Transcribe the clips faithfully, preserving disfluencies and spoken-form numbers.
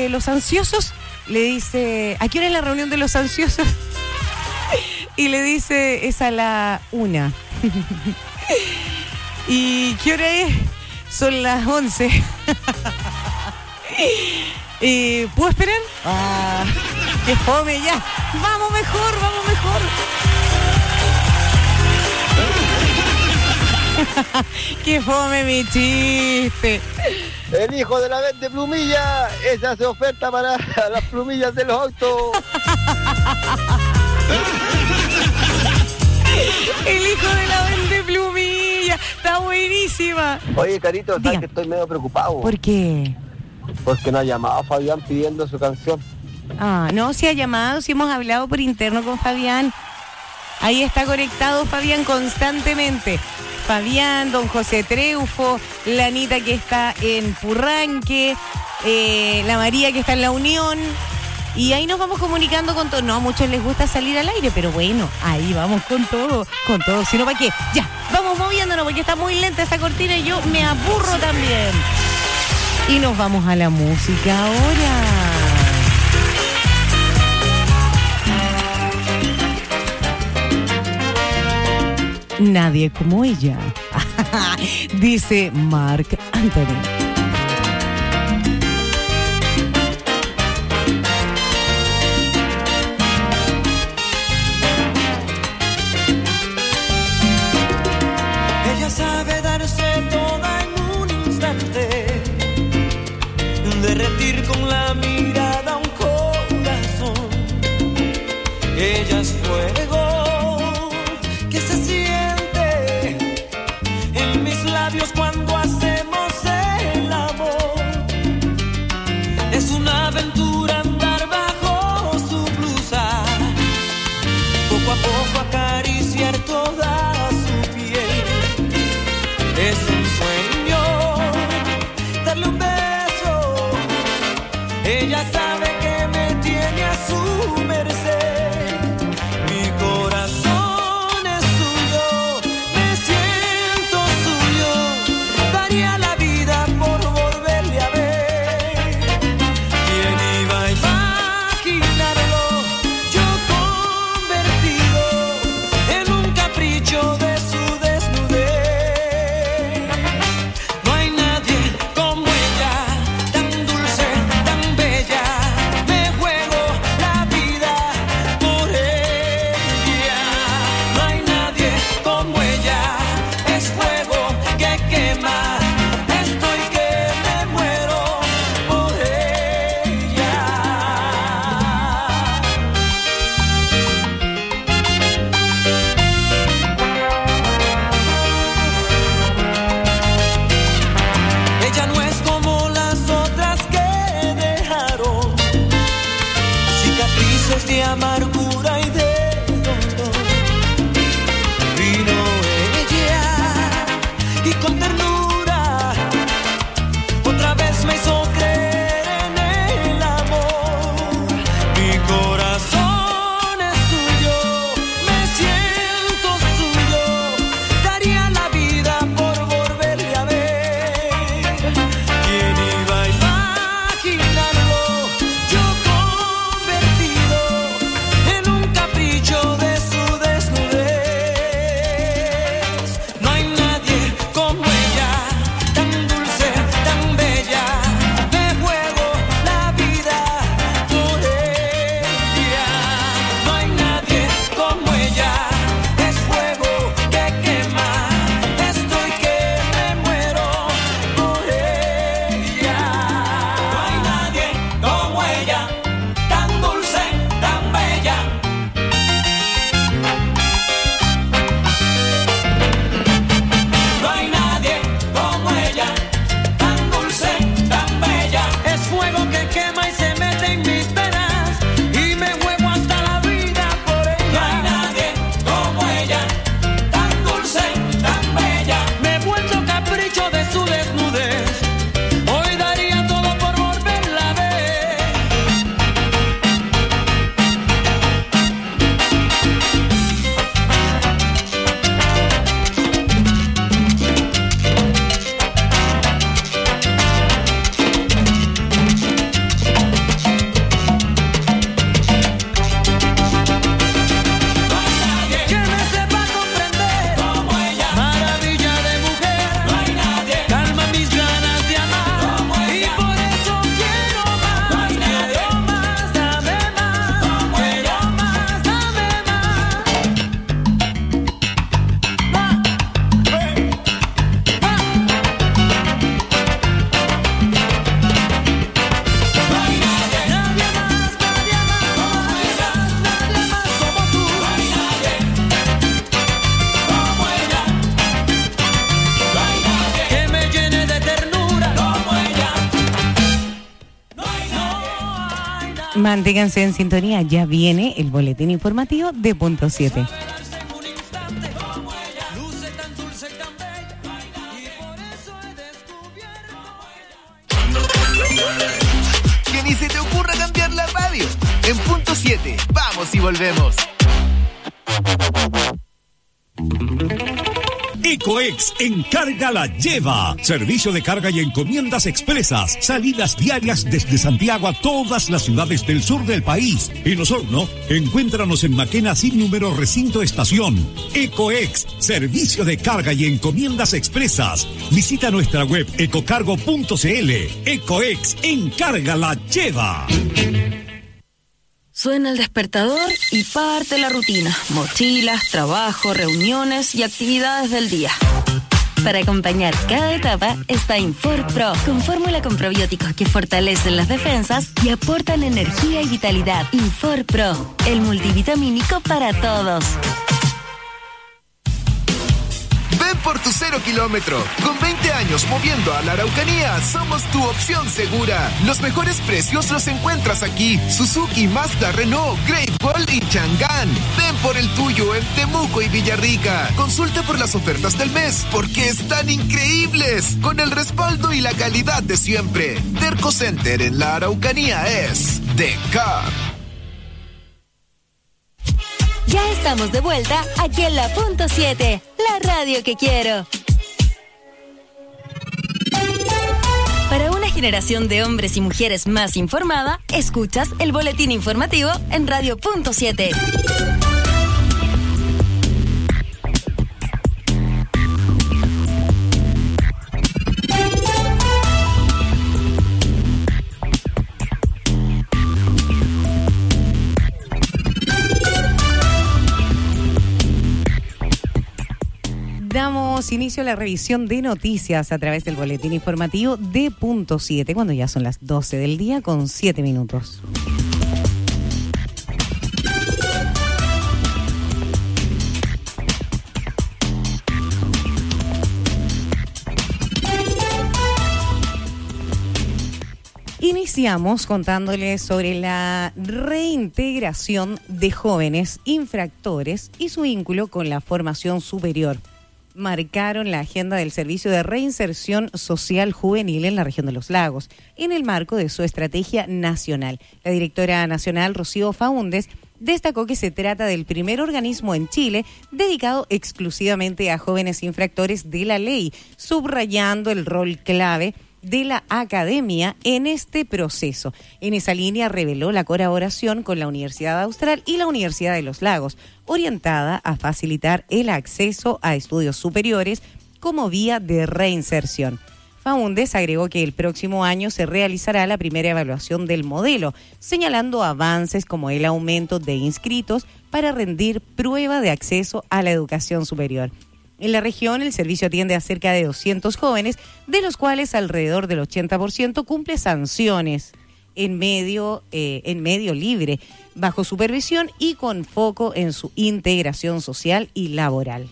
de los ansiosos, le dice, ¿a qué hora es la reunión de los ansiosos? Y le dice, es a la una. ¿Y qué hora es? Son las once. eh, ¿Puedo esperar? Ah, qué fome ya. Vamos mejor, vamos mejor. Qué fome mi chiste. El hijo de la vende plumilla, esa se oferta para las plumillas de los autos. El hijo de la vende plumilla, está buenísima. Oye, Carito, sabes Diga. que estoy medio preocupado. ¿Por qué? Porque no ha llamado Fabián pidiendo su canción. Ah, no, si ha llamado, si hemos hablado por interno con Fabián. Ahí está conectado Fabián constantemente. Fabián, don José Treufo, la Anita que está en Purranque, eh, la María que está en La Unión. Y ahí nos vamos comunicando con todo. No, a muchos les gusta salir al aire, pero bueno, ahí vamos con todo, con todo. Si no, ¿para qué? Ya, vamos moviéndonos porque está muy lenta esa cortina y yo me aburro también. Y nos vamos a la música ahora. Nadie como ella, dice Marc Anthony. Ella sabe darse toda en un instante, derretir con la mirada un corazón. Ella es fuego que se siente en mis labios cuando hacemos el amor. Es una aventura andar bajo su blusa, poco a poco acariciar toda su piel. Es un sueño darle un beso. Ella sabe que me tiene a su merced. Mi corazón es suyo, me siento suyo. Daría la vida por volverle a ver. ¿Quién iba a imaginarlo? Yo convertido en un capricho de su desnudez. No hay nadie como ella, tan dulce, tan bella. Me juego la vida por ella. No hay nadie como ella, es fuego que quema. Estoy que me muero por ella. Ella no es como las otras que dejaron cicatrices de amargura y de dolor. Vino ella y con ternura otra vez me hizo creer en el amor. Mi corazón es suyo, me siento suyo. Daría la vida por volverle a ver. ¿Quién iba a imaginarlo? Yo convertido en un capricho de su desnudez. No hay nadie como ella, tan dulce, tan bella. Me juego la vida por ella. No hay nadie como ella, es fuego que quema. Estoy que me muero por ella. No hay nadie como ella, tan dulce, tan bella. No hay nadie como ella, tan dulce, tan bella. Es fuego que quema y se mete en mis penas y me juego hasta la vida por ella. No hay nadie como ella, tan dulce, tan bella. Me he vuelto capricho de su desnudez. Hoy daría todo por volverla a ver. Manténganse en sintonía, ya viene el boletín informativo de Punto siete. Que ni se te ocurra cambiar la radio. En Punto siete, vamos y volvemos. Ecoex Encarga la Lleva. Servicio de carga y encomiendas expresas. Salidas diarias desde Santiago a todas las ciudades del sur del país. En Osorno, encuéntranos en Maquena sin número recinto estación. Ecoex, servicio de carga y encomiendas expresas. Visita nuestra web ecocargo punto cl. Ecoex Encarga la Lleva. Suena el despertador y parte la rutina. Mochilas, trabajo, reuniones y actividades del día. Para acompañar cada etapa está Infor Pro, con fórmula con probióticos que fortalecen las defensas y aportan energía y vitalidad. Infor Pro, el multivitamínico para todos. Ven por tu cero kilómetro. Con veinte años moviendo a la Araucanía, somos tu opción segura. Los mejores precios los encuentras aquí. Suzuki, Mazda, Renault, Great Wall y Chang'an. Ven por el tuyo en Temuco y Villarrica. Consulta por las ofertas del mes, porque están increíbles. Con el respaldo y la calidad de siempre. Derco Center en la Araucanía es de Car. Ya estamos de vuelta aquí en la Punto siete, la radio que quiero. Para una generación de hombres y mujeres más informada, escuchas el boletín informativo en Radio Punto siete. Damos inicio a la revisión de noticias a través del boletín informativo de Punto siete, cuando ya son las doce del día con siete minutos. Iniciamos contándoles sobre la reintegración de jóvenes infractores y su vínculo con la formación superior. Marcaron la agenda del Servicio de Reinserción Social Juvenil en la región de Los Lagos, en el marco de su estrategia nacional. La directora nacional, Rocío Faúndez, destacó que se trata del primer organismo en Chile dedicado exclusivamente a jóvenes infractores de la ley, subrayando el rol clave de la academia en este proceso. En esa línea reveló la colaboración con la Universidad Austral y la Universidad de Los Lagos, orientada a facilitar el acceso a estudios superiores como vía de reinserción. Faúndez agregó que el próximo año se realizará la primera evaluación del modelo, señalando avances como el aumento de inscritos para rendir prueba de acceso a la educación superior. En la región, el servicio atiende a cerca de doscientos jóvenes, de los cuales alrededor del ochenta por ciento cumple sanciones en medio, eh, en medio libre, bajo supervisión y con foco en su integración social y laboral.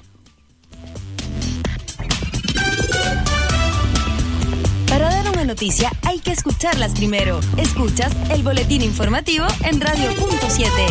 Para dar una noticia hay que escucharlas primero. Escuchas el boletín informativo en Radio Punto siete.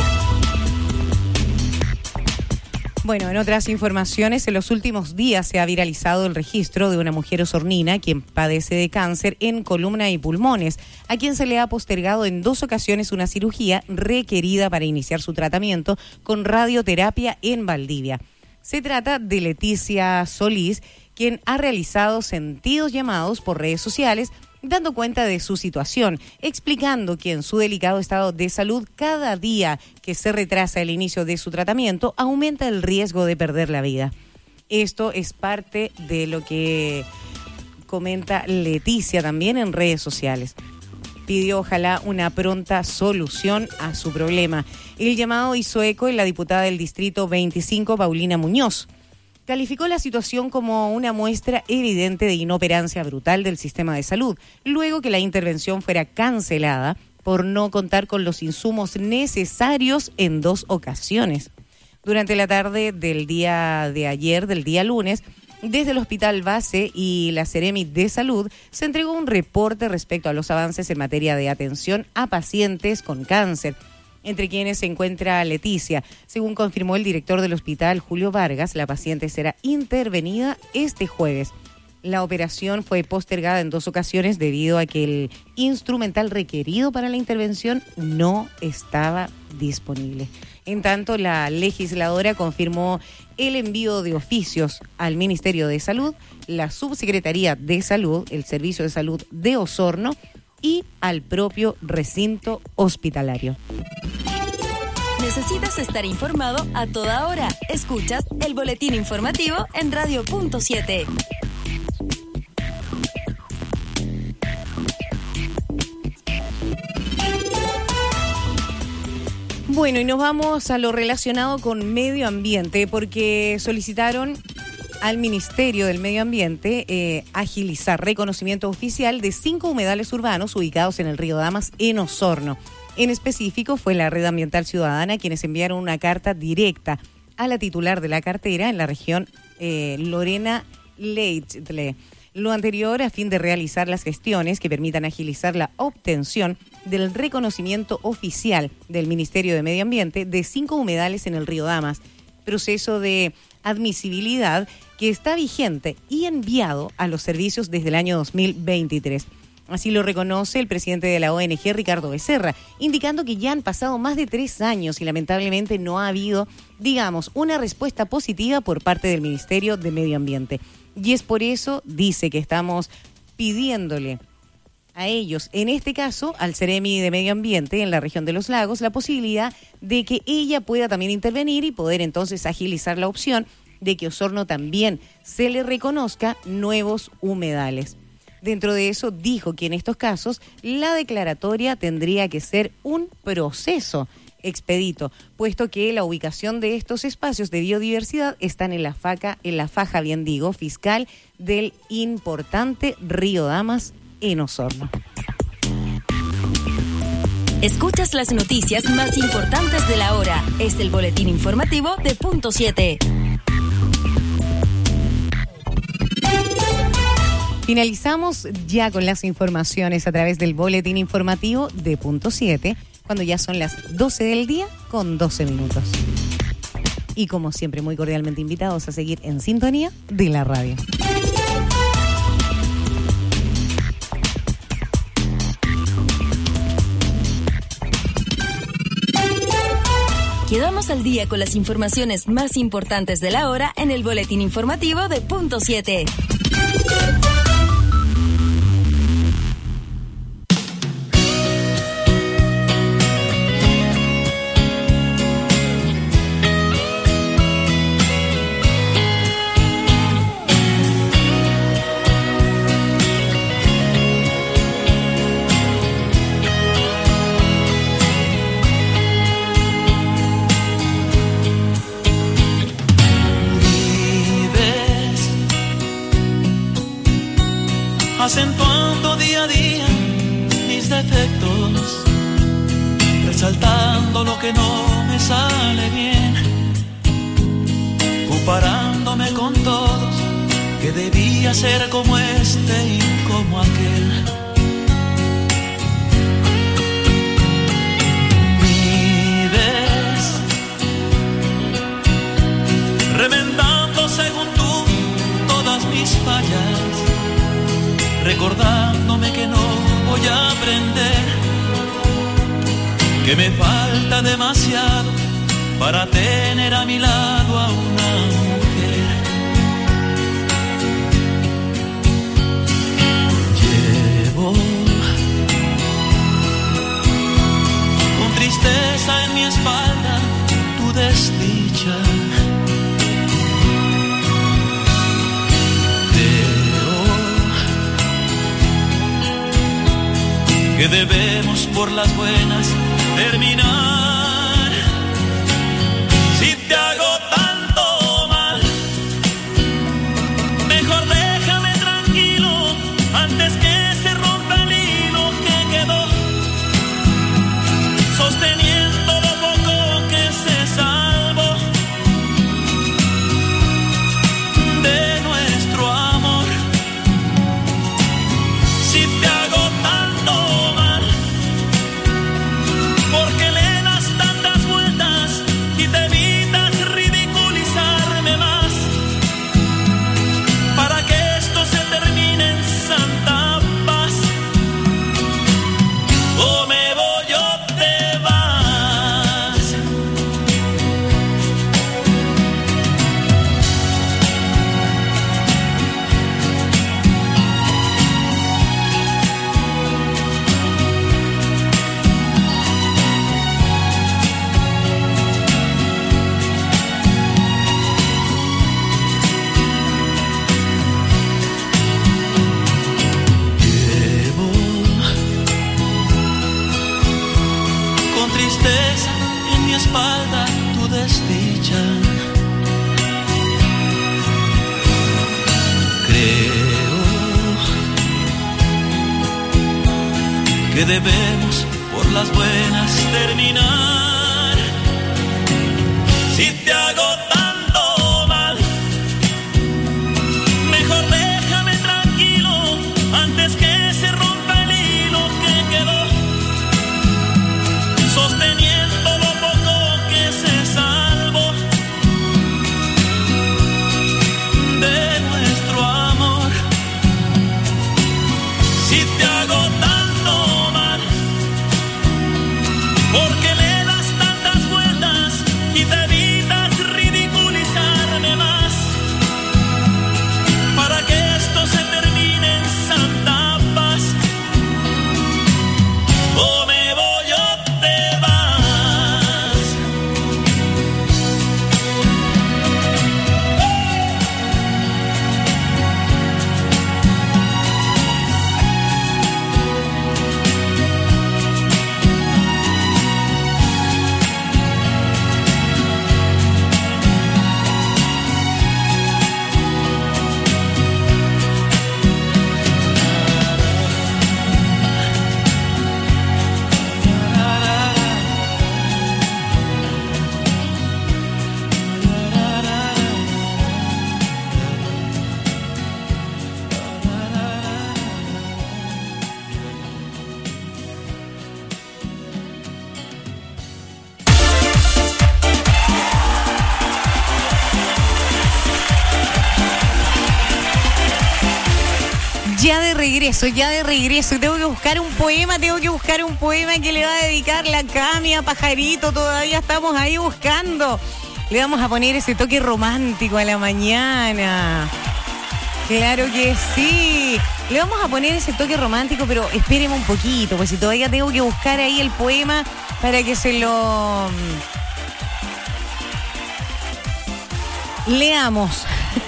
Bueno, en otras informaciones, en los últimos días se ha viralizado el registro de una mujer osornina quien padece de cáncer en columna y pulmones, a quien se le ha postergado en dos ocasiones una cirugía requerida para iniciar su tratamiento con radioterapia en Valdivia. Se trata de Leticia Solís, quien ha realizado sentidos llamados por redes sociales dando cuenta de su situación, explicando que en su delicado estado de salud, cada día que se retrasa el inicio de su tratamiento, aumenta el riesgo de perder la vida. Esto es parte de lo que comenta Leticia también en redes sociales. Pidió ojalá una pronta solución a su problema. El llamado hizo eco en la diputada del Distrito veinticinco, Paulina Muñoz. Calificó la situación como una muestra evidente de inoperancia brutal del sistema de salud, luego que la intervención fuera cancelada por no contar con los insumos necesarios en dos ocasiones. Durante la tarde del día de ayer, del día lunes, Desde el Hospital Base y la Seremi de Salud se entregó un reporte respecto a los avances en materia de atención a pacientes con cáncer, entre quienes se encuentra Leticia. Según confirmó el director del hospital, Julio Vargas, la paciente será intervenida este jueves. La operación fue postergada en dos ocasiones debido a que el instrumental requerido para la intervención no estaba disponible. En tanto, la legisladora confirmó el envío de oficios al Ministerio de Salud, la Subsecretaría de Salud, el Servicio de Salud de Osorno y al propio recinto hospitalario. ¿Necesitas estar informado a toda hora? Escuchas el boletín informativo en Radio Punto siete. Bueno, y nos vamos a lo relacionado con medio ambiente, porque solicitaron al Ministerio del Medio Ambiente eh, agilizar reconocimiento oficial de cinco humedales urbanos ubicados en el río Damas, en Osorno. En específico, fue la Red Ambiental Ciudadana quienes enviaron una carta directa a la titular de la cartera en la región, eh, Lorena Leitle. Lo anterior a fin de realizar las gestiones que permitan agilizar la obtención del reconocimiento oficial del Ministerio de Medio Ambiente de cinco humedales en el río Damas, proceso de admisibilidad que está vigente y enviado a los servicios desde el año dos mil veintitrés. Así lo reconoce el presidente de la O N G, Ricardo Becerra, indicando que ya han pasado más de tres años y lamentablemente no ha habido, digamos, una respuesta positiva por parte del Ministerio de Medio Ambiente. Y es por eso, dice, que estamos pidiéndole a ellos, en este caso, al Seremi de Medio Ambiente en la región de los lagos, la posibilidad de que ella pueda también intervenir y poder entonces agilizar la opción de que Osorno también se le reconozca nuevos humedales. Dentro de eso, dijo que en estos casos la declaratoria tendría que ser un proceso expedito, puesto que la ubicación de estos espacios de biodiversidad están en la faca, en la faja, bien digo, fiscal del importante río Damas en Osorno. Escuchas las noticias más importantes de la hora. Es el boletín informativo de Punto siete. Finalizamos ya con las informaciones a través del boletín informativo de Punto siete, cuando ya son las doce del día con doce minutos. Y como siempre, muy cordialmente invitados a seguir en sintonía de la radio. Quedamos al día con las informaciones más importantes de la hora en el boletín informativo de Punto siete. Acentuando día a día mis defectos, resaltando lo que no me sale bien, comparándome con todos, que debía ser como este y como aquel. Vives remendando según tú todas mis fallas, recordándome que no voy a aprender, que me falta demasiado para tener a mi lado a una mujer. Llevo con tristeza en mi espalda tu desdicha. Que debemos por las buenas terminar. Si te hago tanto mal, mejor déjame tranquilo antes que se rompa el hilo que quedó sosteniendo lo poco que se salvó de nuevo. tristeza y en mi espalda tu desdicha. Creo que debemos por las buenas terminar. Si te hago tanto mal, mejor déjame tranquilo antes que se rompa el hilo que quedó sosteniendo lo poco que se salvó de nuestro amor. Si te hago tanto mal, porque le das tantas vueltas y te evitas ridiculizarme más, para que esto se termine en santa paz. O me voy o te vas. Ya de regreso, ya de regreso. Y tengo que buscar un poema, tengo que buscar un poema que le va a dedicar la Cami a Pajarito. Todavía estamos ahí buscando. Le vamos a poner ese toque romántico a la mañana. Claro que sí. Le vamos a poner ese toque romántico, pero espéreme un poquito, pues si todavía tengo que buscar ahí el poema para que se lo leamos.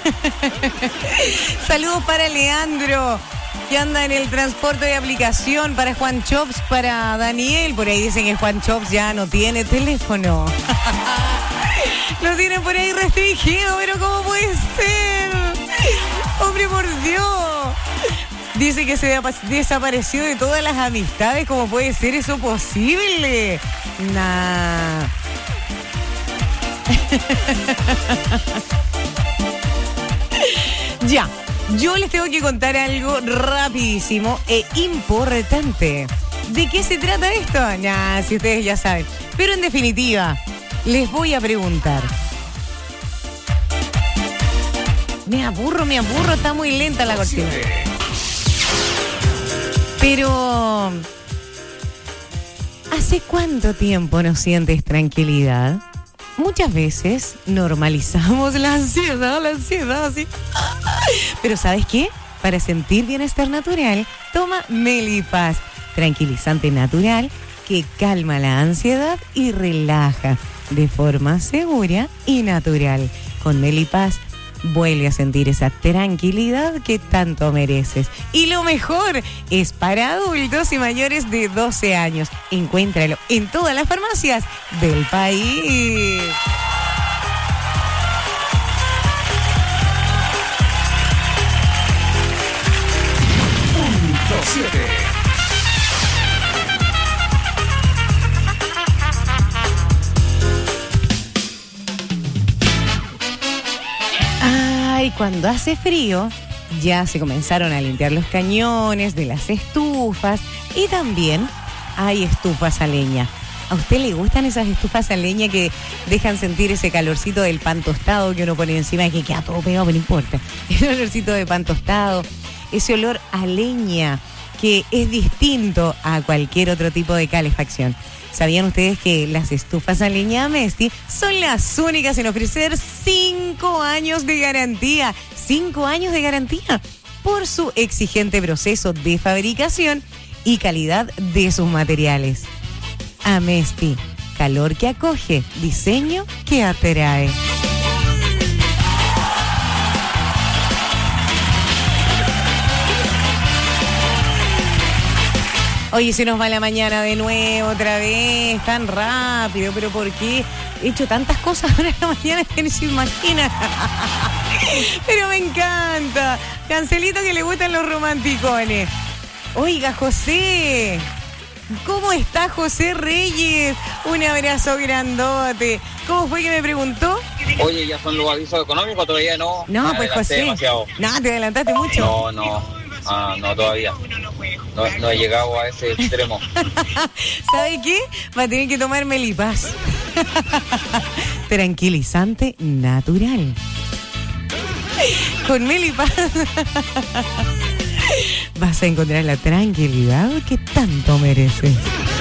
Saludos para Leandro, que anda en el transporte de aplicación, para Juan Chops, para Daniel. Por ahí dicen que Juan Chops ya no tiene teléfono. Lo tienen por ahí restringido, pero ¿cómo puede ser? Hombre, por Dios. Dice que se desapareció de todas las amistades. ¿Cómo puede ser eso posible? Nah. Ya, yo les tengo que contar algo rapidísimo e importante. ¿De qué se trata esto? Ya, si ustedes ya saben. Pero en definitiva, les voy a preguntar. Me aburro, me aburro, está muy lenta la cortina. Pero, ¿hace cuánto tiempo no sientes tranquilidad? Muchas veces normalizamos la ansiedad, la ansiedad, sí. Pero ¿sabes qué? Para sentir bienestar natural, toma Melipaz, tranquilizante natural que calma la ansiedad y relaja de forma segura y natural. Con Melipaz, vuelve a sentir esa tranquilidad que tanto mereces. Y lo mejor es para adultos y mayores de doce años. Encuéntralo en todas las farmacias del país. Punto siete. Y cuando hace frío, ya se comenzaron a limpiar los cañones de las estufas y también hay estufas a leña. ¿A usted le gustan esas estufas a leña que dejan sentir ese calorcito del pan tostado que uno pone encima y que queda todo pegado, pero no importa? El olorcito de pan tostado, ese olor a leña que es distinto a cualquier otro tipo de calefacción. ¿Sabían ustedes que las estufas a leña Amesti son las únicas en ofrecer cinco años de garantía? Cinco años de garantía por su exigente proceso de fabricación y calidad de sus materiales. Amesti, calor que acoge, diseño que atrae. Oye, se nos va la mañana de nuevo, otra vez, tan rápido, pero ¿por qué? He hecho tantas cosas ahora en la mañana que ni se imagina. Pero me encanta. Cancelito que le gustan los romanticones. Oiga, José. ¿Cómo está José Reyes? Un abrazo grandote. ¿Cómo fue que me preguntó? Oye, ¿ya son los avisos económicos? Todavía no. No, Me pues adelanté José. demasiado. No, te adelantaste mucho. No, no. Ah, no, todavía. No, no he llegado a ese extremo. ¿Sabe qué? Va a tener que tomar Melipaz. Tranquilizante natural. Con Melipaz vas a encontrar la tranquilidad que tanto mereces.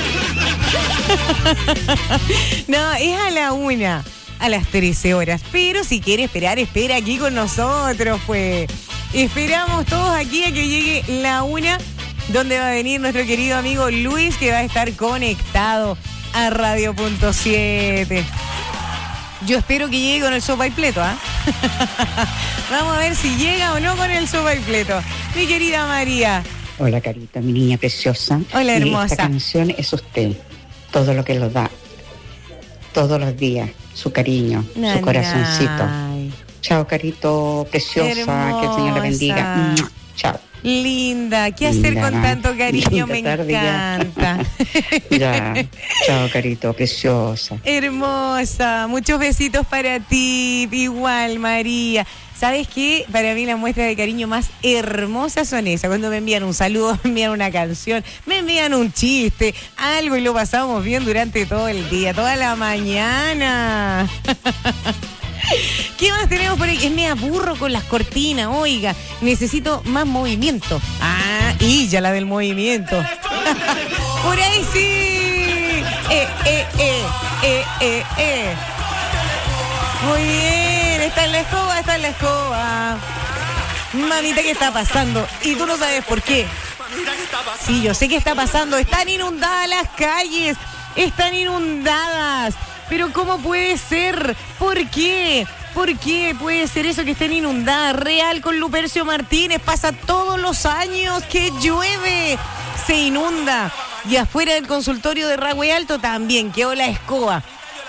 No, es a la una, a las trece horas. Pero si quiere esperar, espera aquí con nosotros, pues. Esperamos todos aquí a que llegue la una, donde va a venir nuestro querido amigo Luis, que va a estar conectado a Radio Punto siete. Yo espero que llegue con el sopaipleto, ¿ah? ¿eh? Vamos a ver si llega o no con el sopaipleto. Mi querida María. Hola, Carita, mi niña preciosa. Hola, hermosa. Y esta canción es usted. Todo lo que lo da. Todos los días. Su cariño, Nay, su corazoncito. nay. Chao, Carito, preciosa. Hermosa. Que el Señor la bendiga. Chao. Linda, ¿qué hacer Linda. con tanto cariño? Linda Me tarde ya. encanta. Ya. Chao, Carito, preciosa. Hermosa, muchos besitos para ti, igual María. ¿Sabes qué? Para mí las muestras de cariño más hermosas son esas, cuando me envían un saludo, me envían una canción, me envían un chiste, algo y lo pasamos bien durante todo el día, toda la mañana. ¿Qué más tenemos por ahí? Es me aburro con las cortinas, oiga, necesito más movimiento. Ah, y ya la del movimiento. Por ahí sí. Eh, eh, eh, eh, eh, eh. Muy bien, está en la escoba, está en la escoba. Mamita, ¿qué está pasando? Y tú no sabes por qué. Sí, yo sé qué está pasando. Están inundadas las calles. Están inundadas. Pero ¿cómo puede ser? ¿Por qué? ¿Por qué puede ser eso que estén inundadas? Real con Lupercio Martínez. Pasa todos los años que llueve. Se inunda. Y afuera del consultorio de Ragüe Alto también quedó la escoba.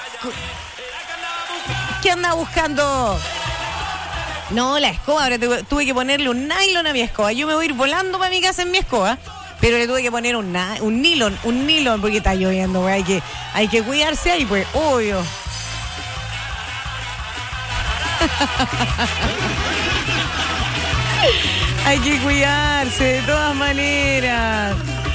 ¿Qué anda buscando? No, la escoba. Ahora tuve, tuve que ponerle un nylon a mi escoba. Yo me voy a ir volando para mi casa en mi escoba. Pero le tuve que poner un, un nylon, un nylon, porque está lloviendo, güey. Hay que, hay que cuidarse ahí, pues, obvio. Hay que cuidarse de todas maneras.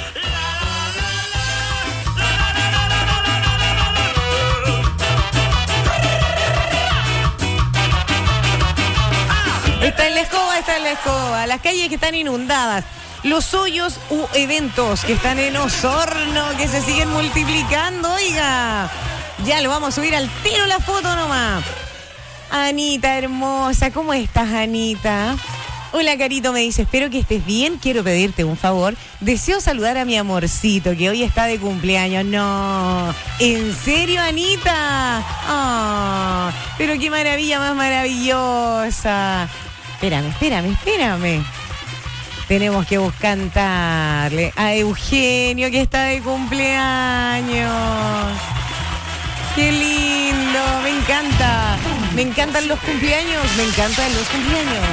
Está en la escoba, está en la escoba. Las calles que están inundadas. Los hoyos u eventos que están en Osorno, que se siguen multiplicando, oiga. Ya lo vamos a subir al tiro la foto nomás. Anita, hermosa, ¿cómo estás, Anita? Hola, Carito, me dice, espero que estés bien, quiero pedirte un favor. Deseo saludar a mi amorcito, que hoy está de cumpleaños. No, ¿en serio, Anita? Oh, pero qué maravilla más maravillosa. Espérame, espérame, espérame. Tenemos que buscar cantarle a Eugenio, que está de cumpleaños. ¡Qué lindo! Me encanta. Me encantan los cumpleaños. Me encantan los cumpleaños.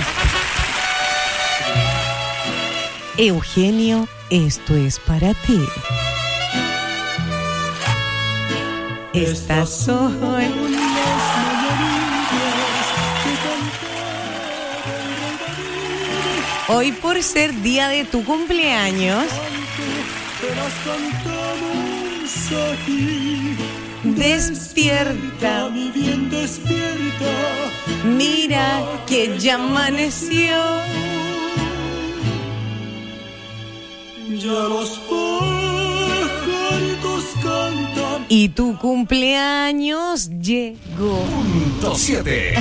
Eugenio, esto es para ti. Estas son hoy, por ser día de tu cumpleaños, despierta, mi bien, despierta. Mira que ya amaneció. Ya los pajaritos cantan. Y tu cumpleaños llegó. Punto siete.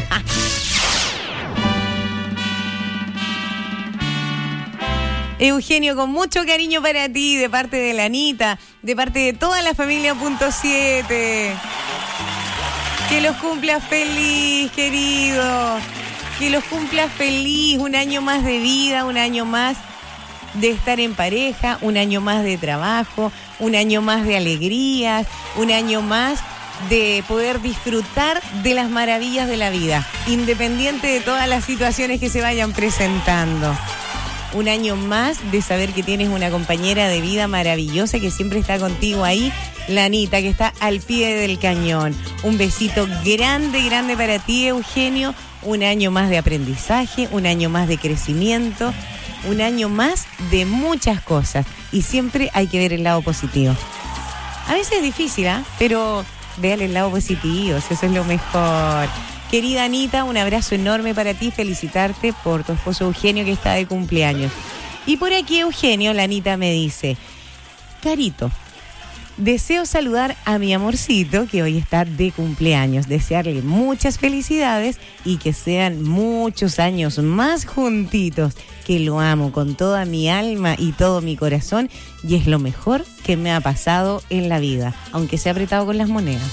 Eugenio, con mucho cariño para ti, de parte de la Anita, de parte de toda la familia Punto siete. Que los cumplas feliz, querido. Que los cumplas feliz, un año más de vida, un año más de estar en pareja, un año más de trabajo, un año más de alegrías, un año más de poder disfrutar de las maravillas de la vida, independiente de todas las situaciones que se vayan presentando. Un año más de saber que tienes una compañera de vida maravillosa que siempre está contigo ahí, la Anita, que está al pie del cañón. Un besito grande, grande para ti, Eugenio. Un año más de aprendizaje, un año más de crecimiento, un año más de muchas cosas. Y siempre hay que ver el lado positivo. A veces es difícil, ¿eh? Pero véale el lado positivo, eso es lo mejor. Querida Anita, un abrazo enorme para ti, felicitarte por tu esposo Eugenio que está de cumpleaños. Y por aquí Eugenio, la Anita me dice, Carito, deseo saludar a mi amorcito que hoy está de cumpleaños, desearle muchas felicidades y que sean muchos años más juntitos, que lo amo con toda mi alma y todo mi corazón y es lo mejor que me ha pasado en la vida, aunque sea apretado con las monedas.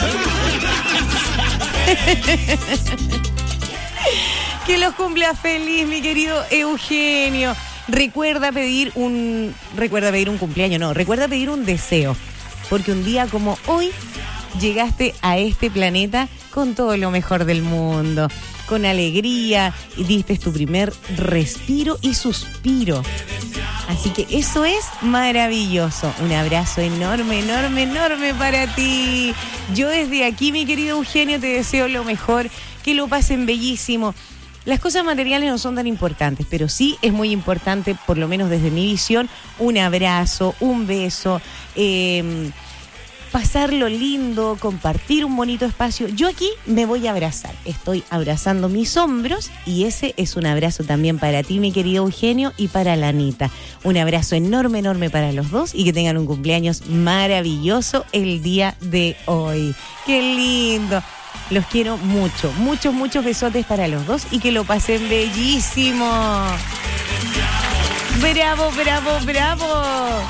Que los cumpla feliz, mi querido Eugenio. Recuerda pedir un recuerda pedir un cumpleaños, no, recuerda pedir un deseo, porque un día como hoy llegaste a este planeta con todo lo mejor del mundo, con alegría, y diste tu primer respiro y suspiro. Así que eso es maravilloso. Un abrazo enorme, enorme, enorme para ti. Yo desde aquí, mi querido Eugenio, te deseo lo mejor, que lo pasen bellísimo. Las cosas materiales no son tan importantes, pero sí es muy importante, por lo menos desde mi visión, un abrazo, un beso, eh, pasarlo lindo, compartir un bonito espacio. Yo aquí me voy a abrazar, estoy abrazando mis hombros y ese es un abrazo también para ti, mi querido Eugenio, y para la Anita. Un abrazo enorme, enorme para los dos y que tengan un cumpleaños maravilloso el día de hoy. ¡Qué lindo! Los quiero mucho, muchos, muchos besotes para los dos y que lo pasen bellísimo. ¡Bravo, bravo, bravo!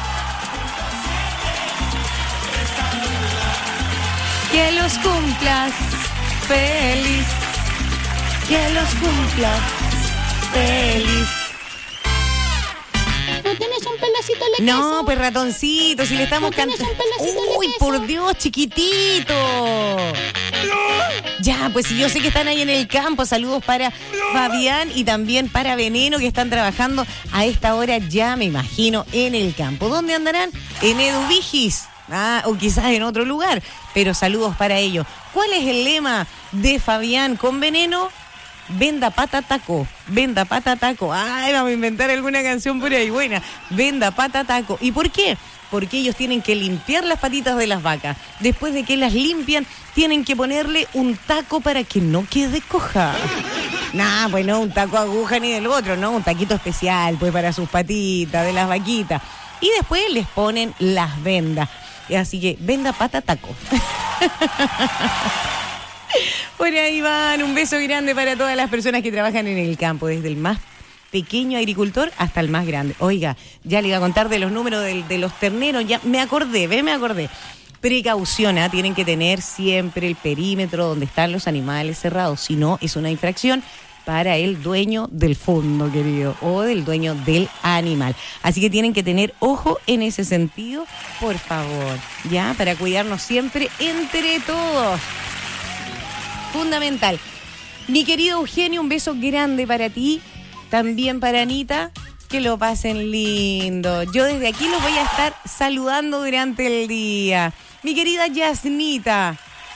Que los cumplas feliz, que los cumplas feliz. ¿No tienes un pedacito de queso? No, pues ratoncito, si le estamos cantando. ¡Uy, por Dios, chiquitito! Ya, pues si yo sé que están ahí en el campo, saludos para Fabián y también para Veneno, que están trabajando a esta hora ya, me imagino, en el campo. ¿Dónde andarán? En Eduvigis. Ah, o quizás en otro lugar, pero saludos para ellos. ¿Cuál es el lema de Fabián con Veneno? Venda pata taco, venda pata taco. Ay, vamos a inventar alguna canción por ahí buena. Venda pata taco. ¿Y por qué? Porque ellos tienen que limpiar las patitas de las vacas. Después de que las limpian, tienen que ponerle un taco para que no quede coja. Nah, pues no un taco aguja ni del otro, no, un taquito especial, pues para sus patitas, de las vaquitas. Y después les ponen las vendas. Así que venda pata taco. Por ahí van, un beso grande para todas las personas que trabajan en el campo, desde el más pequeño agricultor hasta el más grande. Oiga, ya le iba a contar de los números de, de los terneros, ya me acordé, ve, me acordé. Precaución, ¿eh? Tienen que tener siempre el perímetro donde están los animales cerrados, si no es una infracción para el dueño del fondo, querido, o del dueño del animal. Así que tienen que tener ojo en ese sentido, por favor, ¿ya? Para cuidarnos siempre entre todos. Fundamental. Mi querido Eugenio, un beso grande para ti, también para Anita, que lo pasen lindo. Yo desde aquí los voy a estar saludando durante el día. Mi querida Yasnita.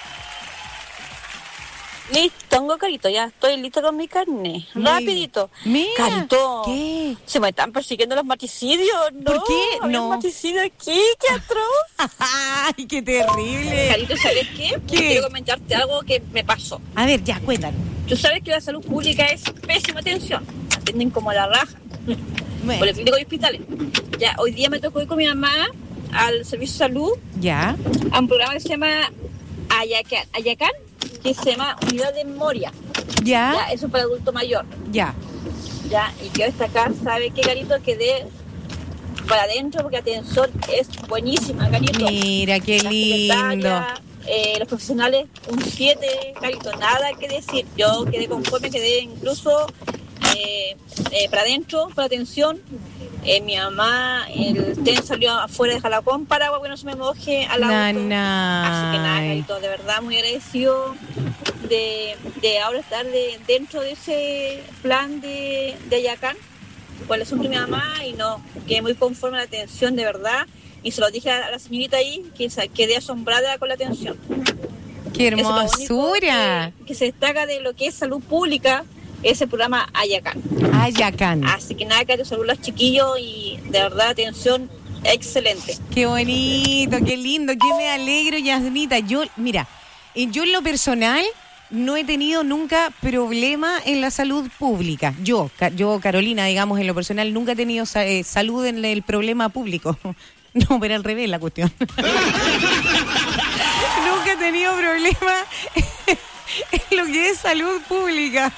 Listo, tengo Carito, ya estoy lista con mi carne. Muy Rapidito. Mira, Carito, ¿qué? Se me están persiguiendo los maticidios, ¿no? ¿Por qué? Había No. un maticidio aquí, qué atroz. ¡Ay, qué terrible! Carito, ¿sabes qué? ¿Qué? Quiero comentarte algo que me pasó. A ver, ya, cuéntanos. Tú sabes que la salud pública es pésima atención. Atienden como la raja. Bueno. Policlínicos y hospitales. Ya, hoy día me tocó ir con mi mamá al servicio de salud. Ya. A un programa que se llama Ayacán, Ayacán que se llama Unidad de Memoria. Ya. Ya, eso para adulto mayor. Ya. Ya, y quiero destacar, ¿sabe qué, Carito? Quedé para adentro porque la atención es buenísima, Carito. Mira, qué La lindo. secretaria, Eh, los profesionales, un siete, Carito, nada que decir. Yo quedé conforme, quedé incluso eh, eh, para adentro, para atención. Eh, mi mamá, el tren salió afuera de Jalapón para agua, que no se me moje al auto. Nanay. Así que nada, carito, de verdad muy agradecido de, de ahora estar de, dentro de ese plan de, de Ayacán. Pues le sufrí a mi mamá y no, quedé muy conforme a la atención, de verdad. Y se lo dije a la señorita ahí, que quedé asombrada con la atención. ¡Qué hermosura! Que, que se destaca de lo que es salud pública, ese programa Ayacán. Ayacán. Así que nada, que salud a los chiquillos y de verdad atención excelente. Qué bonito, qué lindo, qué me alegro, Yasnita. Yo, mira, yo en lo personal no he tenido nunca problema en la salud pública. Yo, yo Carolina, digamos, en lo personal nunca he tenido eh, salud en el problema público. No, pero al revés la cuestión. Nunca he tenido problema en lo que es salud pública.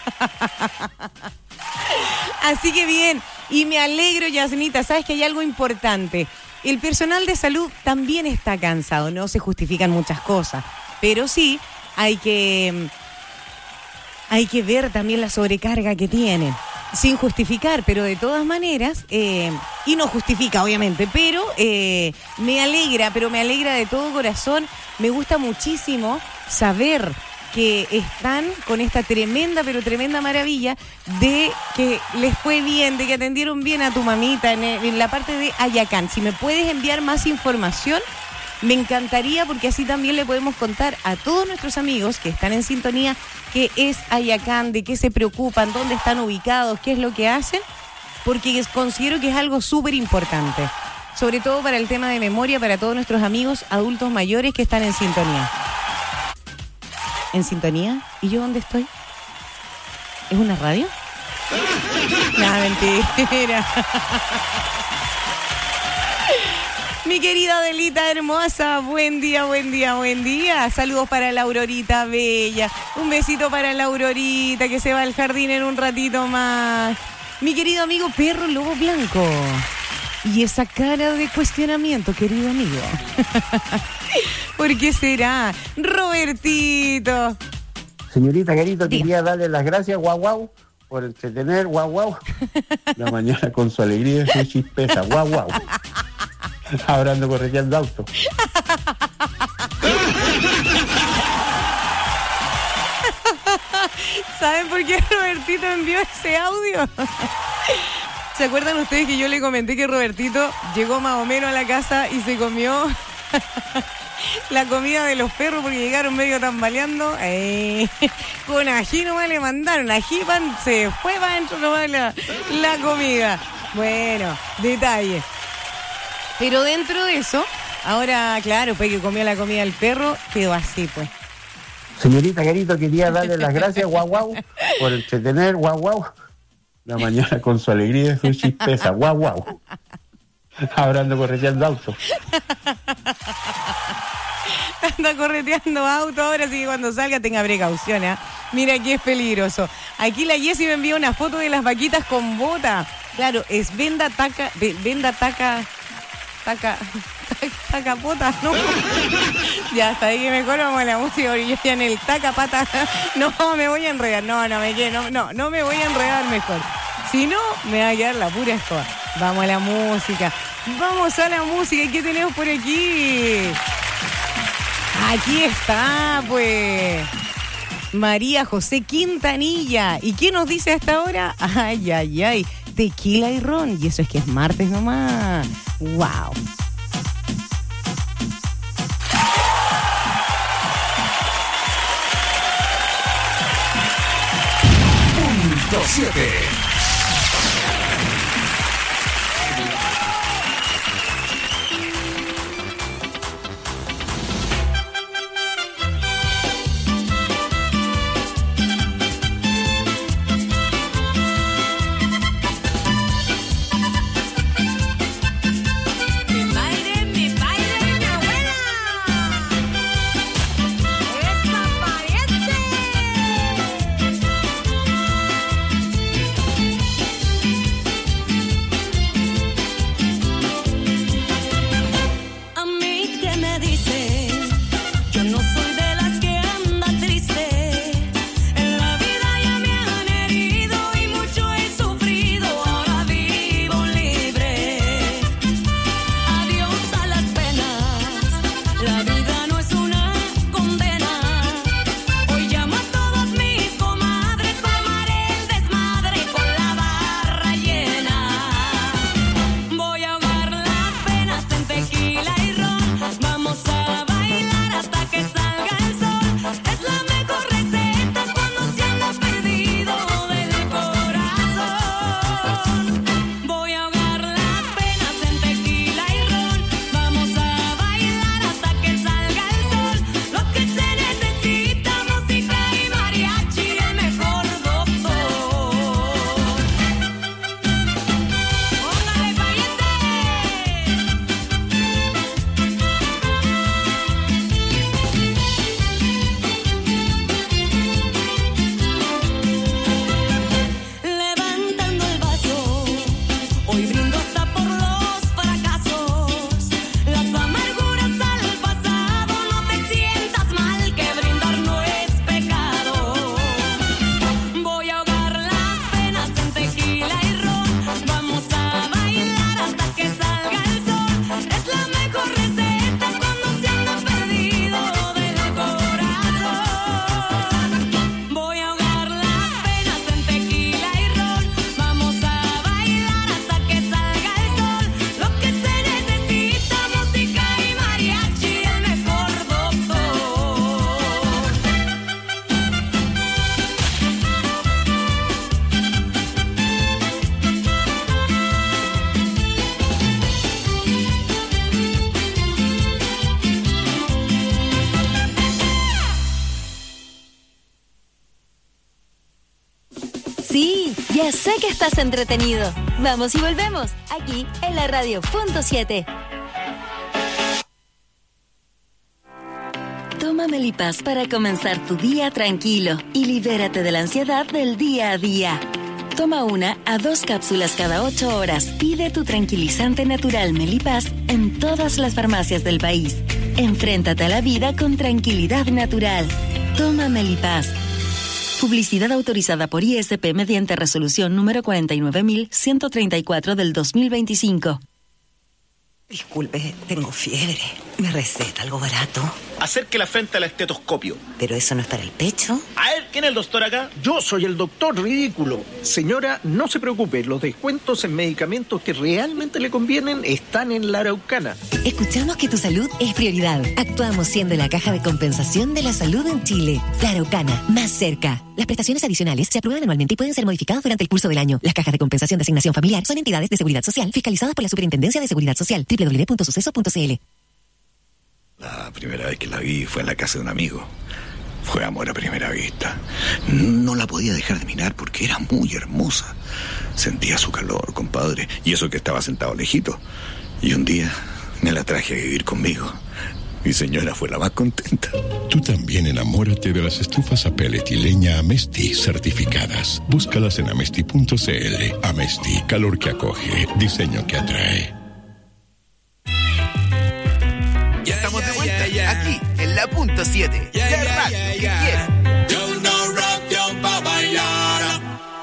Así que bien, y me alegro, Yasnita, sabes que hay algo importante. El personal de salud también está cansado, no se justifican muchas cosas, pero sí hay que, hay que ver también la sobrecarga que tienen. Sin justificar, pero de todas maneras, eh, y no justifica obviamente, pero eh, me alegra, pero me alegra de todo corazón, me gusta muchísimo saber que están con esta tremenda, pero tremenda maravilla de que les fue bien, de que atendieron bien a tu mamita en, en la parte de Ayacán. Si me puedes enviar más información, me encantaría, porque así también le podemos contar a todos nuestros amigos que están en sintonía qué es Ayacán, de qué se preocupan, dónde están ubicados, qué es lo que hacen, porque considero que es algo súper importante, sobre todo para el tema de memoria, para todos nuestros amigos adultos mayores que están en sintonía. ¿En sintonía? ¿Y yo dónde estoy? ¿Es una radio? No, mentira. Mi querida Adelita hermosa, buen día, buen día, buen día. Saludos para la Aurorita bella. Un besito para la Aurorita que se va al jardín en un ratito más. Mi querido amigo Perro Lobo Blanco. Y esa cara de cuestionamiento, querido amigo. ¿Por qué será? Robertito. Señorita Carito, quería darle las gracias, guau guau, por entretener, guau guau. La mañana con su alegría y su chispeza, guau guau. Ahora ando correteando auto. ¿Saben por qué Robertito envió ese audio? ¿Se acuerdan ustedes que yo le comenté que Robertito llegó más o menos a la casa y se comió la comida de los perros porque llegaron medio tambaleando? Eh, con ají nomás le mandaron, ají pan, se fue para adentro nomás la, la comida. Bueno, detalle. Pero dentro de eso, ahora, claro, pues que comió la comida del perro, quedó así, pues. Señorita Carito, quería darle las gracias, guau guau, por entretener, guau guau. La mañana con su alegría y su chispeza, guau guau. Ahora ando correteando auto. Anda correteando auto, ahora sí que cuando salga tenga precaución, ¿eh? Mira aquí es peligroso. Aquí la Jessie me envió una foto de las vaquitas con bota. Claro, es venda taca, venda taca... Taca, taca pota, no. Ya sabés que mejor vamos a la música porque yo ya en el taca pata. No, me voy a enredar. No, no me quedo, no, no, no me voy a enredar mejor. Si no, me va a quedar la pura escoba. Vamos a la música. Vamos a la música. ¿Y qué tenemos por aquí? Aquí está, pues. María José Quintanilla. ¿Y qué nos dice hasta ahora? Ay, ay, ay. Tequila y ron. Y eso es que es martes nomás. ¡Wow! Punto siete. Ya sé que estás entretenido. Vamos y volvemos, aquí en la radio punto siete. Toma Melipaz para comenzar tu día tranquilo y libérate de la ansiedad del día a día. Toma una a dos cápsulas cada ocho horas. Pide tu tranquilizante natural Melipaz en todas las farmacias del país. Enfréntate a la vida con tranquilidad natural. Toma Melipaz. Publicidad autorizada por I S P mediante resolución número cuarenta y nueve mil ciento treinta y cuatro del dos mil veinticinco. Disculpe, tengo fiebre. ¿Me receta algo barato? Acerque la frente al estetoscopio. ¿Pero eso no es para el pecho? A ver, ¿quién es el doctor acá? Yo soy el doctor ridículo. Señora, no se preocupe, los descuentos en medicamentos que realmente le convienen están en la Araucana. Escuchamos que tu salud es prioridad. Actuamos siendo la caja de compensación de la salud en Chile. La Araucana, más cerca. Las prestaciones adicionales se aprueban anualmente y pueden ser modificadas durante el curso del año. Las cajas de compensación de asignación familiar son entidades de seguridad social fiscalizadas por la Superintendencia de Seguridad Social. doble u doble u doble u punto suceso punto c l. La primera vez que la vi fue en la casa de un amigo. Fue amor a primera vista. No la podía dejar de mirar porque era muy hermosa. Sentía su calor, compadre, y eso que estaba sentado lejito. Y un día me la traje a vivir conmigo. Mi señora fue la más contenta. Tú también enamórate de las estufas a pellet y leña Amesti certificadas. Búscalas en amesti punto c l. Amesti, calor que acoge, diseño que atrae. Ya estamos de vuelta, yeah, yeah. Aquí en la punto siete, yeah, la yeah, radio yeah, yeah. que quiere. Yo no rock yo pa' bailar.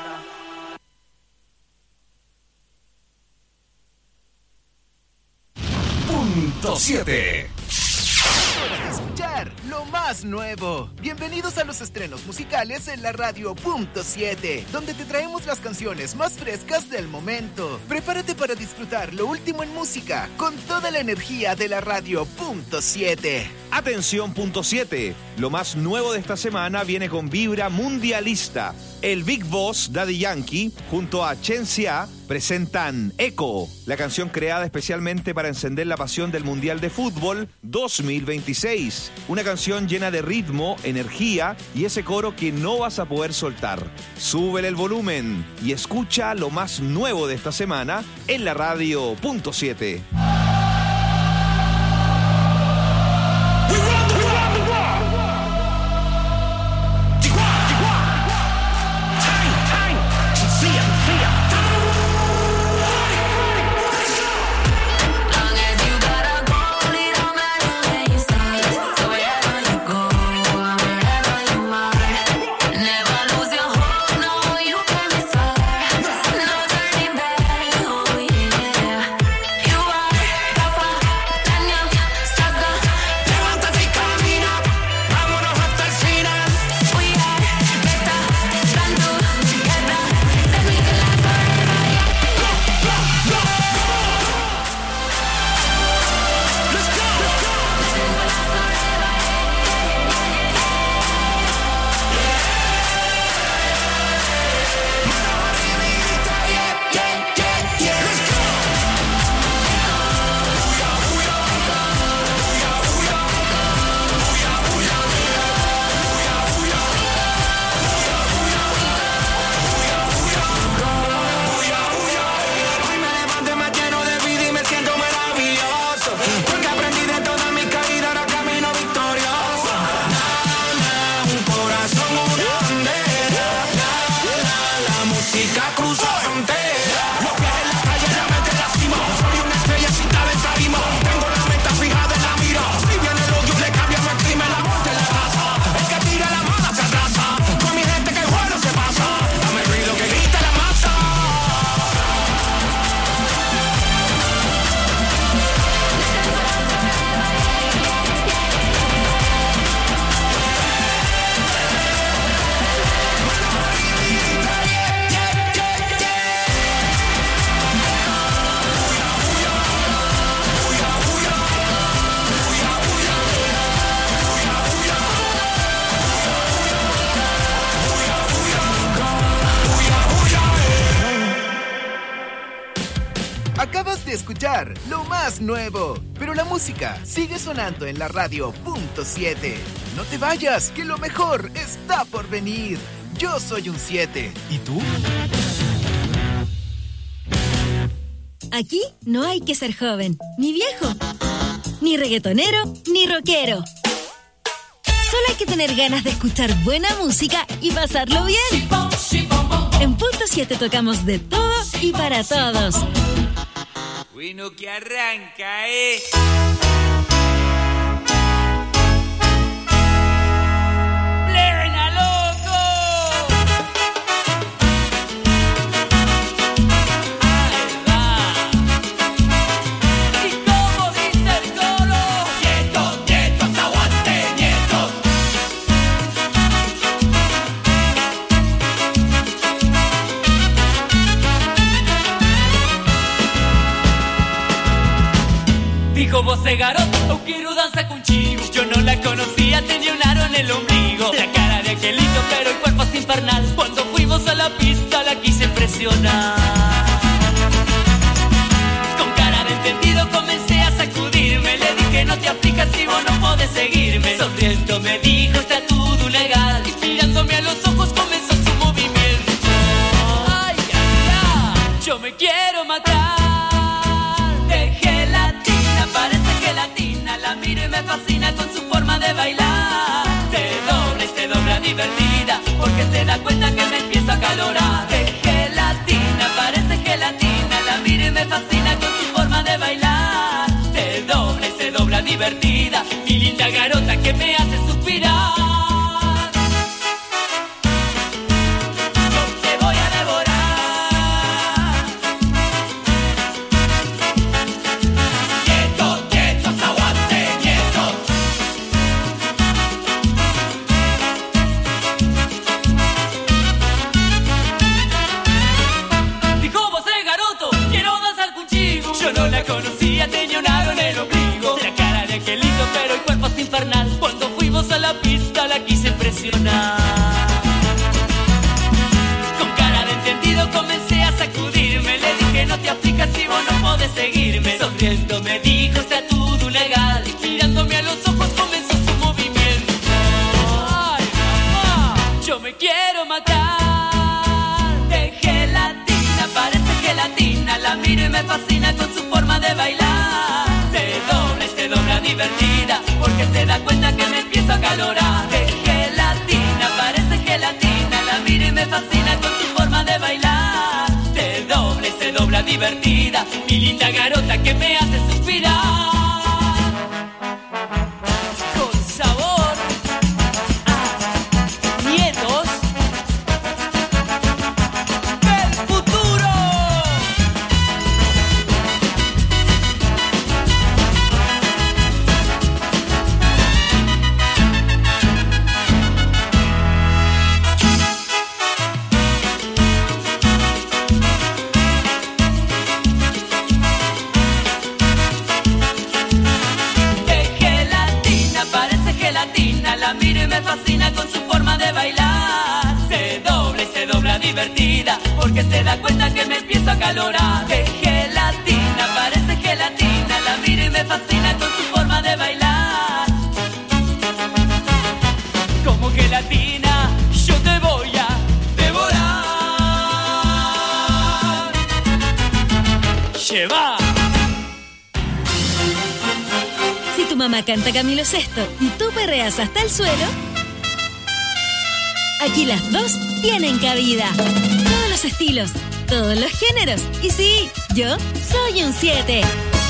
Punto siete. Escuchar lo más nuevo. Bienvenidos a los estrenos musicales en la radio punto siete, donde te traemos las canciones más frescas del momento. Prepárate para disfrutar lo último en música con toda la energía de la radio punto siete. Atención punto siete, lo más nuevo de esta semana viene con vibra mundialista. El Big Boss Daddy Yankee junto a Chen Xia presentan Echo, la canción creada especialmente para encender la pasión del Mundial de Fútbol dos mil veintiséis. Una canción llena de ritmo, energía y ese coro que no vas a poder soltar. Súbele el volumen y escucha lo más nuevo de esta semana en la radio punto siete. Acabas de escuchar lo más nuevo, pero la música sigue sonando en la radio punto siete. No te vayas, que lo mejor está por venir. Yo soy un siete. ¿Y tú? Aquí no hay que ser joven, ni viejo, ni reggaetonero, ni rockero. Solo hay que tener ganas de escuchar buena música y pasarlo bien. En Punto siete tocamos de todo y para todos. Bueno, que arranca, eh. ¡Plena, loco! Ahí va. ¿Y cómo dice el coro? Nietos, nietos, aguante, nietos. Dijo voce garoto, eu quiero danza contigo. Yo no la conocía, tenía un aro en el ombligo. La cara de angelito, pero el cuerpo es infernal. Cuando fuimos a la pista la quise impresionar. Con cara de entendido comencé a sacudirme. Le dije no te aflijas si vos no podés seguirme. Sonriendo me dijo está todo legal. Y mirándome a los ojos comenzó su movimiento. Ay, ay, ay, yo me quiero matar. Parece gelatina, la miro y me fascina con su forma de bailar. Se dobla y se dobla divertida, porque se da cuenta que me empiezo a calorar. De gelatina, parece gelatina, la miro y me fascina con su forma de bailar. Se dobla y se dobla divertida, mi linda garota que me hace suspirar. Yo te voy a devorar. Conocía, tenía un aro en el ombligo. La cara de angelito, pero el cuerpo es infernal. Cuando fuimos a la pista la quise impresionar. Con cara de entendido comencé a sacudirme. Le dije no te aflijas si vos no podés seguirme. Sonriendo me dijo está todo legal. Y mirándome a los ojos comenzó su movimiento. Ay, mamá, yo me quiero matar. De gelatina, parece gelatina, la miro y me fascina con su forma de bailar. Se dobla y se dobla divertida, porque se da cuenta que me empiezo a calorar. De gelatina, parece gelatina, la miro y me fascina con su forma de bailar. Se dobla y se dobla divertida, mi linda garota que me hace suspirar. Con sabor a nietos del futuro. La miro y me fascina con su forma de bailar. Se dobla y se dobla divertida, porque se da cuenta que me empiezo a calorar. De gelatina, parece gelatina, la miro y me fascina con su forma de bailar. Como gelatina, yo te voy a devorar. Lleva. Tu mamá canta Camilo Sesto y tú perreas hasta el suelo, aquí las dos tienen cabida. Todos los estilos, todos los géneros. Y sí, yo soy un siete.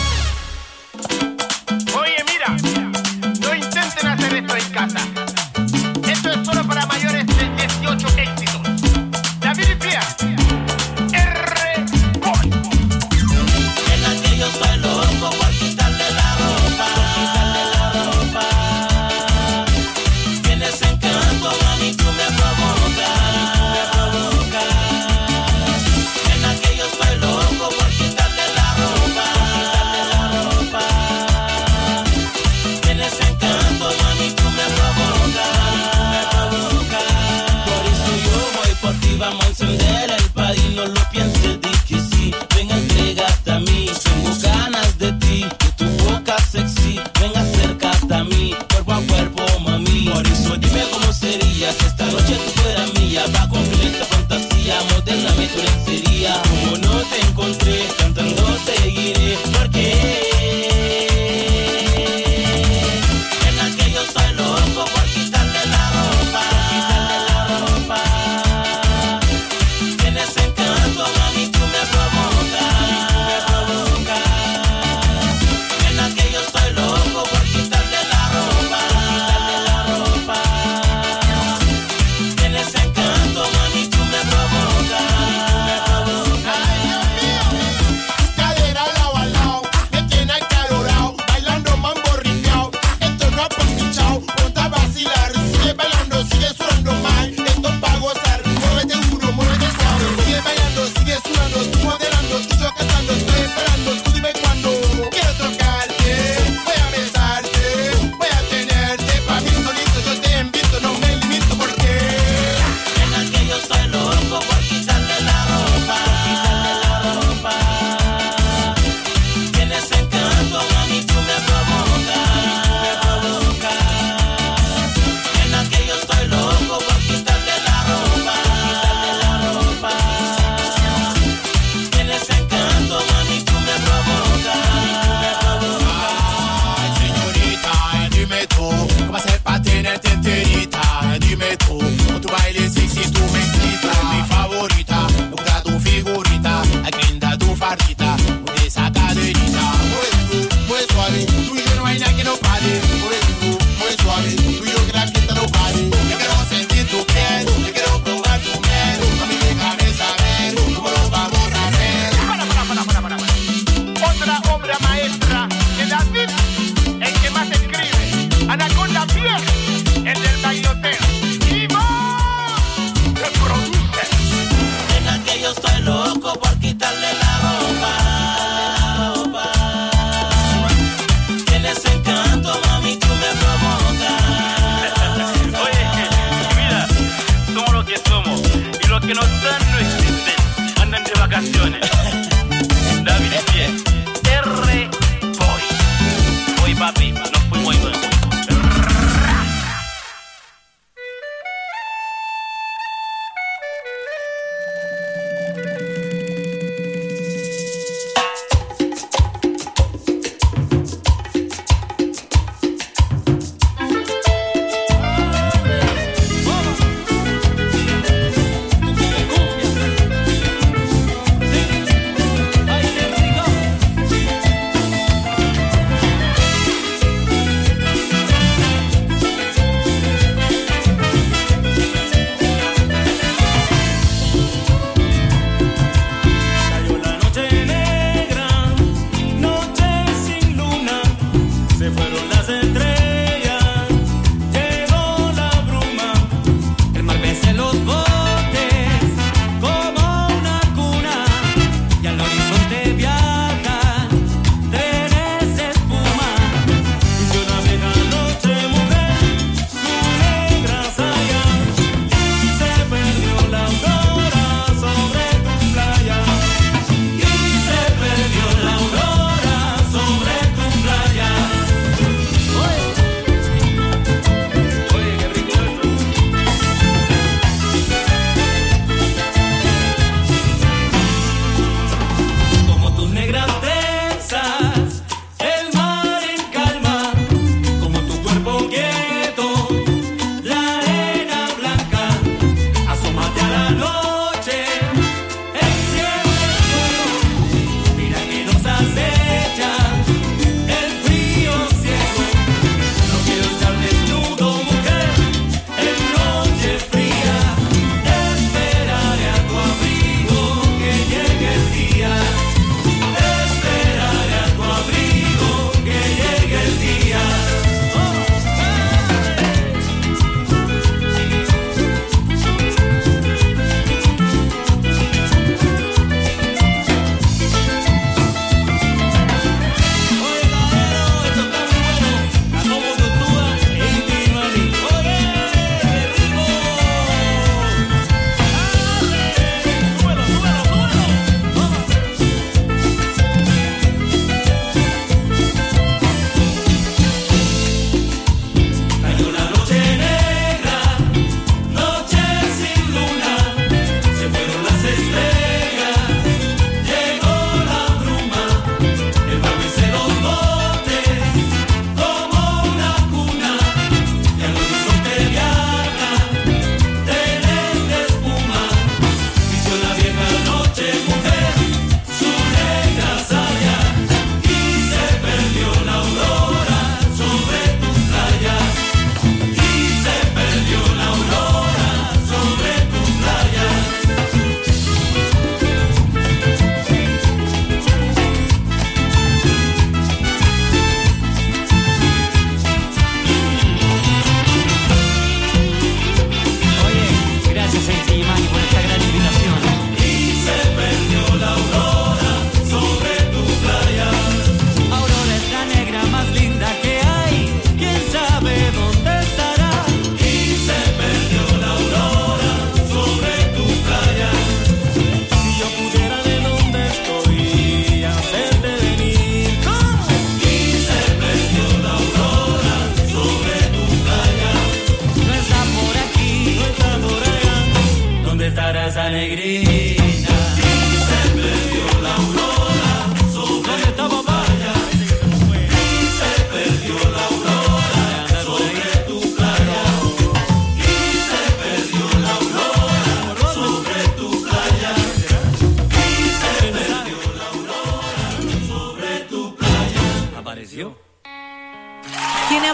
Oye, mira, no intenten hacer esto en casa. Esto es solo para mayores de dieciocho éxitos. David y Pia. R. Boy. En aquello soy loco por quitarle la ropa. yo quiero aquí te lo pare. Yo quiero sentir tu piel, yo quiero probar tu miel. Mami, déjame saber cómo lo vamos a hacer. Para, para, para, para, para, para. Otra obra maestra de David, el que más escribe. Anaconda Vieja, el del bailoteo. Y va, que produce. Venga que yo estoy loco por quitarle la ropa. Tienes encanto, mami, tú me provocas. Oye, mira, somos lo que somos. Y los que no están no existen. Andan de vacaciones. David y Pie. R. Boy. Boy, papi, nos fuimos y nos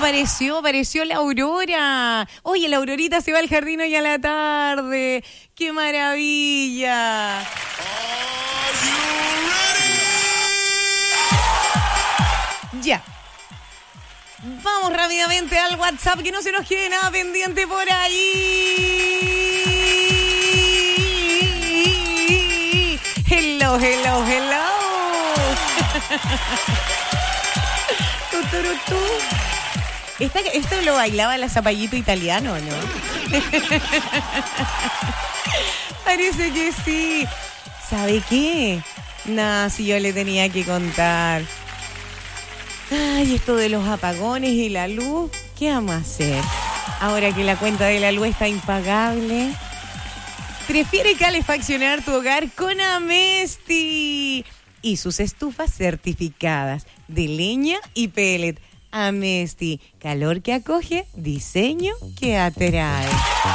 apareció, apareció la Aurora. Oye, la Aurorita se va al jardín hoy a la tarde. ¡Qué maravilla! Ya. Vamos rápidamente al WhatsApp, que no se nos quede nada pendiente por ahí. Hello, hello, hello. Tu, tu, tu, tu. Esta, esto lo bailaba la Zapallito italiano, ¿no? Parece que sí. ¿Sabe qué? Nah, si yo le tenía que contar. Ay, esto de los apagones y la luz, ¿qué vamos a hacer? Ahora que la cuenta de la luz está impagable. Prefiere calefaccionar tu hogar con Amesti y sus estufas certificadas de leña y pellet. Amesti, calor que acoge, diseño que atrae.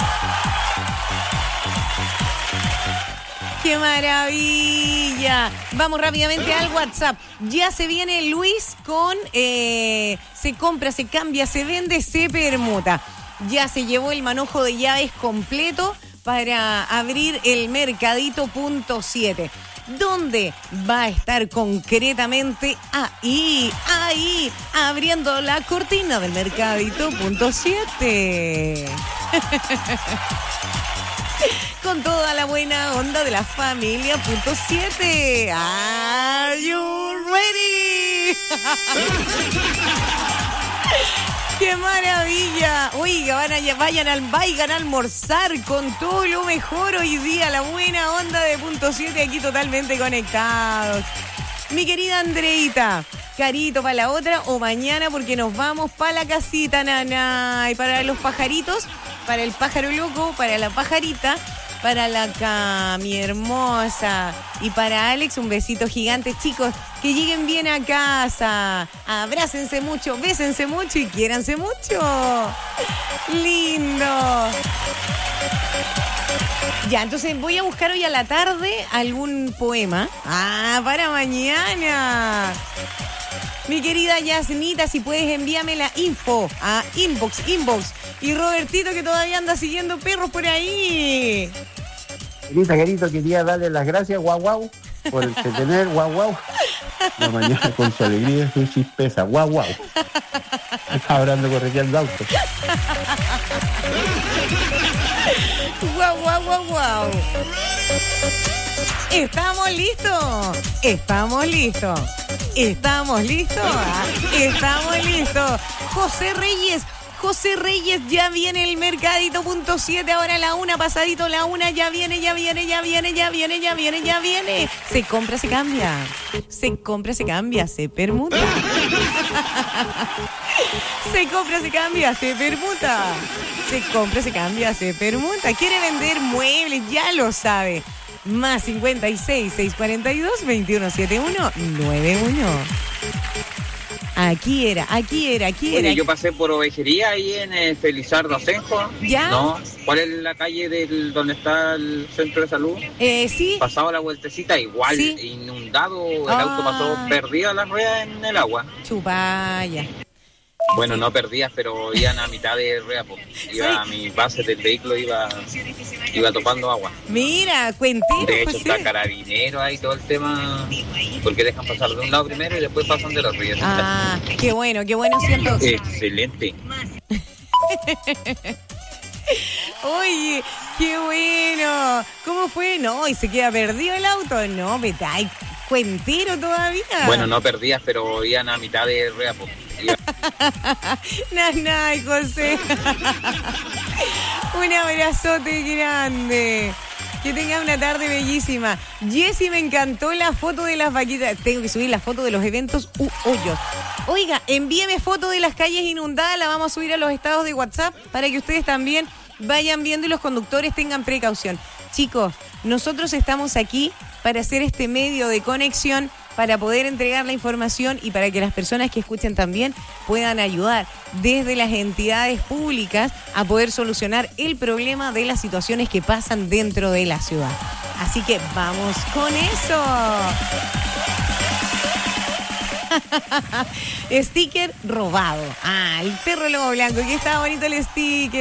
¡Qué maravilla! Vamos rápidamente al WhatsApp. Ya se viene Luis con... Eh, se compra, se cambia, se vende, se permuta. Ya se llevó el manojo de llaves completo para abrir el Mercadito punto siete. ¿Dónde va a estar concretamente? Ahí, ahí, abriendo la cortina del Mercadito punto siete. Con toda la buena onda de la familia punto siete. Are you ready? ¡Qué maravilla! Oiga, van a, vayan, al, vayan a almorzar con todo lo mejor hoy día. La buena onda de punto siete aquí totalmente conectados. Mi querida Andreita, carito para la otra o mañana porque nos vamos para la casita, nana. Y para los pajaritos, para el pájaro loco, para la pajarita, para la Cami hermosa y para Alex un besito gigante. Chicos, que lleguen bien a casa, abrácense mucho, bésense mucho y quiéranse mucho. Lindo. Ya, entonces voy a buscar hoy a la tarde algún poema. Ah, para mañana. Mi querida Yasnita, si puedes envíame la info a inbox, inbox. Y Robertito, que todavía anda siguiendo perros por ahí. Querita, querido, quería darle las gracias, guau, guau, por entretener, guau, guau. La mañana con su alegría y su chispeza, guau, guau. Hablando correteando auto. Guau, guau, guau, guau. ¿Estamos listos? ¿Estamos listos? ¿Estamos listos? ¿Ah? ¿Estamos listos? José Reyes, José Reyes, ya viene el Mercadito punto siete, ahora la una, pasadito la una, ya viene, ya viene, ya viene, ya viene, ya viene, ya viene. Se compra, se cambia. Se compra, se cambia, se permuta. Se compra, se cambia, se permuta. Se compra, se cambia, se permuta. ¿Quiere vender muebles? Ya lo sabe. Más cincuenta y seis, seiscientos cuarenta y dos, veintiuno setenta y uno, noventa y uno. Aquí era, aquí era, aquí era. Oye, yo pasé por ovejería ahí en eh, Felizardo Asenjo. ¿Ya? ¿No? ¿Cuál es la calle del donde está el centro de salud? Eh, sí. Pasado la vueltecita, igual, ¿Sí? Inundado, el Ah. auto pasó perdida las ruedas en el agua. Chupaya. Bueno, no perdías, pero iban a mitad de rueda, pues. Iba a mi base del vehículo, iba, iba topando agua. Mira, cuentito, De hecho, José. está carabinero ahí, todo el tema, porque dejan pasar de un lado primero y después pasan del otro. Y así Ah, qué bueno, qué bueno siento. está. Excelente. Oye, qué bueno. ¿Cómo fue? No, y se queda perdido el auto. No, vete, ay, cuentero todavía. Bueno, no perdías, pero iban a mitad de rueda, pues. Iba- Nanay, José. Un abrazote grande. Que tengas una tarde bellísima. Jessy, me encantó la foto de las vaquitas. Tengo que subir la foto de los eventos U Hoyos. Oiga, envíeme foto de las calles inundadas. La vamos a subir a los estados de WhatsApp para que ustedes también vayan viendo y los conductores tengan precaución. Chicos, nosotros estamos aquí para hacer este medio de conexión, para poder entregar la información y para que las personas que escuchen también puedan ayudar desde las entidades públicas a poder solucionar el problema de las situaciones que pasan dentro de la ciudad. Así que vamos con eso. Sticker robado. Ah, el perro lobo blanco. Que estaba bonito el sticker.